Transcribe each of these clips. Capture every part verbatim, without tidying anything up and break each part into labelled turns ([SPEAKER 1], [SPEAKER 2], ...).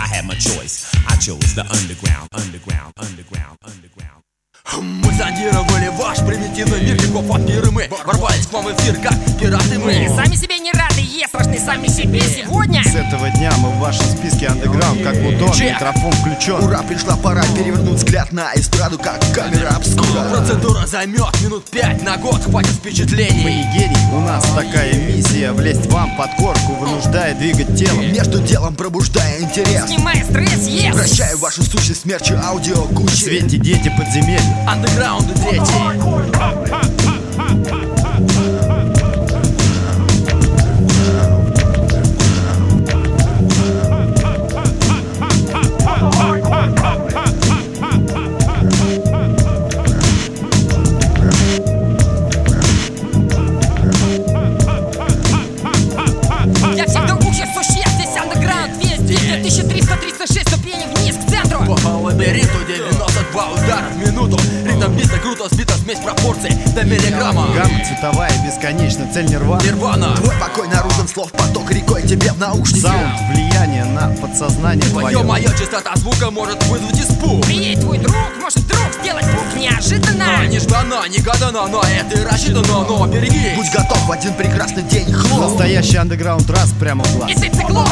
[SPEAKER 1] had my choice. I chose the underground, underground, underground, underground.
[SPEAKER 2] Мы зондировали ваш примитивный мир, легко от мира мы ворвались к вам в эфир, как пираты мы.
[SPEAKER 3] Мы сами себе не рады, е, страшны сами себе сегодня.
[SPEAKER 4] С этого дня мы в вашем списке андеграунд, как Плутон, микрофон включен.
[SPEAKER 2] Ура, пришла пора перевернуть взгляд на эстраду, как камера обскура. Процедура займет минут пять, на год хватит впечатлений.
[SPEAKER 4] Мы не гений, у нас такая миссия: влезть вам под корку, вынуждая двигать телом,
[SPEAKER 2] между делом пробуждая интерес,
[SPEAKER 3] снимая стресс, yes.
[SPEAKER 2] Вращая вашу сущность смерчи аудио кучи.
[SPEAKER 4] В свете дети подземелья,
[SPEAKER 2] андеграунду дети.
[SPEAKER 3] Для всех других существ здесь андеграунд весь день. две тысячи триста тридцать шесть ступеней вниз к центру.
[SPEAKER 2] По лабиринту девяносто два удара в минуту. Ритм бита круто сбита, смесь пропорций до миллиграмма.
[SPEAKER 4] гамма цветовая, бесконечно, цель нирвана.
[SPEAKER 2] Нирвана. Твой покой наружен, слов поток рекой тебе в наушники.
[SPEAKER 4] Саунд, влияние на подсознание твое.
[SPEAKER 2] Твое, моё, частота звука может вызвать испуг.
[SPEAKER 3] Приедет твой друг, может вдруг сделать пук неожиданно.
[SPEAKER 2] Но нежданно, негадано, на это и рассчитано, но береги. Будь готов в один прекрасный день, хлоп.
[SPEAKER 4] Настоящий андеграунд раз прямо в глаз.
[SPEAKER 3] И ты циклоп.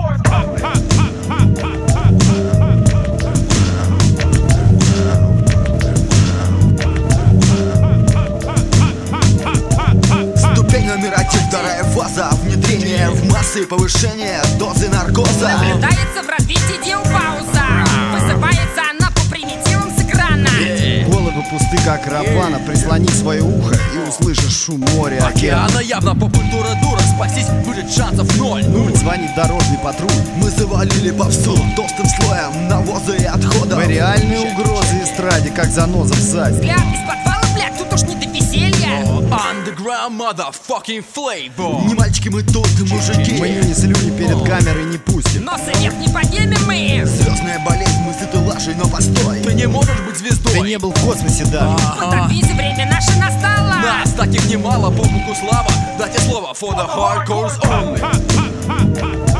[SPEAKER 2] Номер один, вторая фаза, внедрение в массы, повышение дозы наркоза.
[SPEAKER 3] Наблюдается в развитии диапауза. Высыпается она по примитивам с экрана.
[SPEAKER 4] Головы пусты, как рапана. Прислони свое ухо и услышишь шум моря, океана.
[SPEAKER 2] Океана явно поп-культура дура, спастись будет шансов ноль.
[SPEAKER 4] Нуль, звонит дорожный патруль.
[SPEAKER 2] Мы завалили попсу толстым слоем навоза и отходов.
[SPEAKER 4] Вы реальные угрозы эстраде, как заноза в саде.
[SPEAKER 3] Взгляд из подвала, блядь, тут уж не до веселья.
[SPEAKER 2] Underground motherfucking flavor. Не мальчики мы тут, мужики.
[SPEAKER 4] Мы не слюни перед камерой не пустим.
[SPEAKER 3] Носы вверх не поднимем мы.
[SPEAKER 2] Звездная болезнь, мы сыты лажей, но постой. Ты не можешь быть звездой.
[SPEAKER 4] Ты не был в космосе даже.
[SPEAKER 3] Фотовизы, время наше настало.
[SPEAKER 2] Нас таких немало, по букву слава. Дайте слово for the hardcores only.